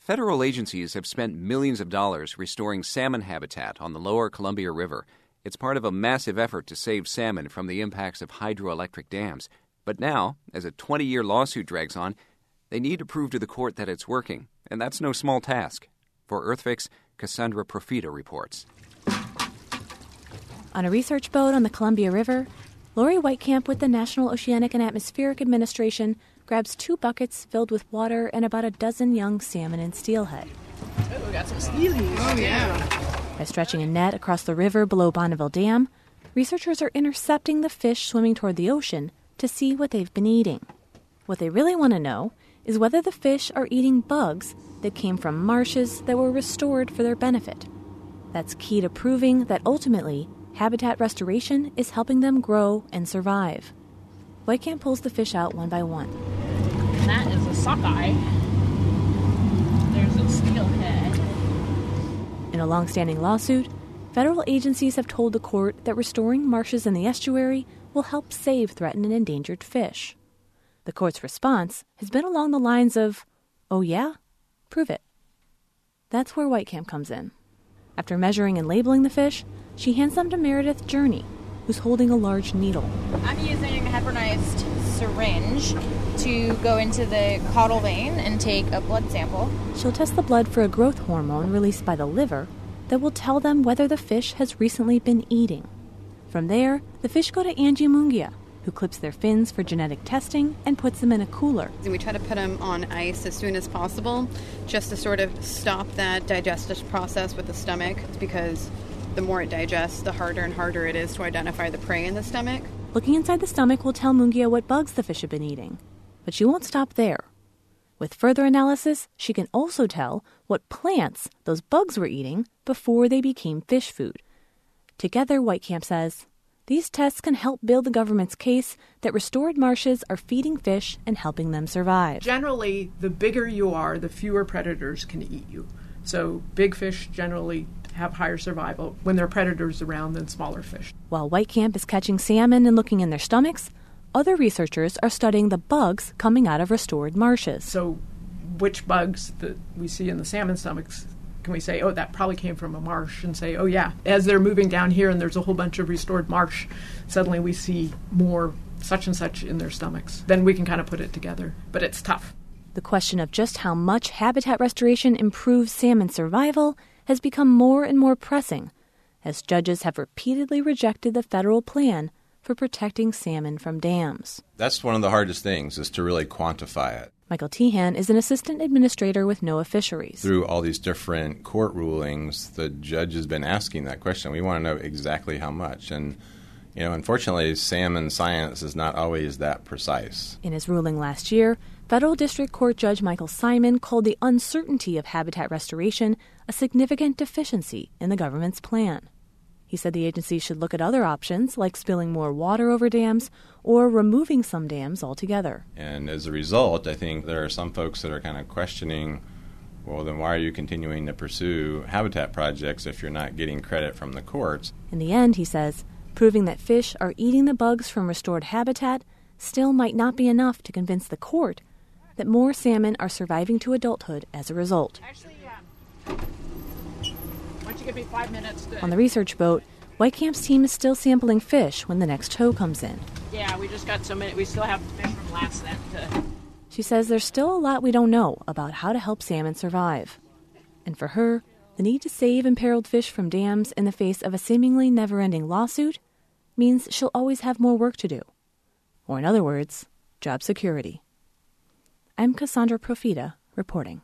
Federal agencies have spent millions of dollars restoring salmon habitat on the lower Columbia River. It's part of a massive effort to save salmon from the impacts of hydroelectric dams. But now, as a 20-year lawsuit drags on, they need to prove to the court that it's working, and that's no small task. For EarthFix, Cassandra Profita reports. On a research boat on the Columbia River, Lori Whitecamp with the National Oceanic and Atmospheric Administration grabs 2 buckets filled with water and about a dozen young salmon and steelhead. Oh, we got some steelies. Oh, yeah. By stretching a net across the river below Bonneville Dam, researchers are intercepting the fish swimming toward the ocean to see what they've been eating. What they really want to know is whether the fish are eating bugs that came from marshes that were restored for their benefit. That's key to proving that ultimately, habitat restoration is helping them grow and survive. Whitecamp pulls the fish out one by one. And that is a sockeye. There's a steelhead. In a long-standing lawsuit, federal agencies have told the court that restoring marshes in the estuary will help save threatened and endangered fish. The court's response has been along the lines of, "Oh yeah? Prove it." That's where Whitecamp comes in. After measuring and labeling the fish, she hands them to Meredith Journey, who's holding a large needle. I'm using a heparinized syringe to go into the caudal vein and take a blood sample. She'll test the blood for a growth hormone released by the liver that will tell them whether the fish has recently been eating. From there, the fish go to Angie Mungia, who clips their fins for genetic testing and puts them in a cooler. We try to put them on ice as soon as possible, just to sort of stop that digestive process with the stomach, because the more it digests, the harder and harder it is to identify the prey in the stomach. Looking inside the stomach will tell Mungia what bugs the fish have been eating. But she won't stop there. With further analysis, she can also tell what plants those bugs were eating before they became fish food. Together, Whitecamp says, these tests can help build the government's case that restored marshes are feeding fish and helping them survive. Generally, the bigger you are, the fewer predators can eat you. So big fish generally have higher survival when there are predators around than smaller fish. While Whitecamp is catching salmon and looking in their stomachs, other researchers are studying the bugs coming out of restored marshes. So which bugs that we see in the salmon stomachs can we say, oh, that probably came from a marsh, and say, oh, yeah, as they're moving down here and there's a whole bunch of restored marsh, suddenly we see more such and such in their stomachs. Then we can kind of put it together, but it's tough. The question of just how much habitat restoration improves salmon survival has become more and more pressing as judges have repeatedly rejected the federal plan for protecting salmon from dams. That's one of the hardest things, is to really quantify it. Michael Tehan is an assistant administrator with NOAA Fisheries. Through all these different court rulings, the judge has been asking that question. We want to know exactly how much. And, unfortunately, salmon science is not always that precise. In his ruling last year, Federal District Court Judge Michael Simon called the uncertainty of habitat restoration a significant deficiency in the government's plan. He said the agency should look at other options, like spilling more water over dams or removing some dams altogether. And as a result, I think there are some folks that are kind of questioning, well, then why are you continuing to pursue habitat projects if you're not getting credit from the courts? In the end, he says, proving that fish are eating the bugs from restored habitat still might not be enough to convince the court that more salmon are surviving to adulthood as a result. Actually, why don't you give me 5 minutes to... On the research boat, Whitecamp's team is still sampling fish when the next tow comes in. Yeah, we just got so many. We still have fish from last set to... She says there's still a lot we don't know about how to help salmon survive. And for her, the need to save imperiled fish from dams in the face of a seemingly never-ending lawsuit means she'll always have more work to do. Or in other words, job security. I'm Cassandra Profita, reporting.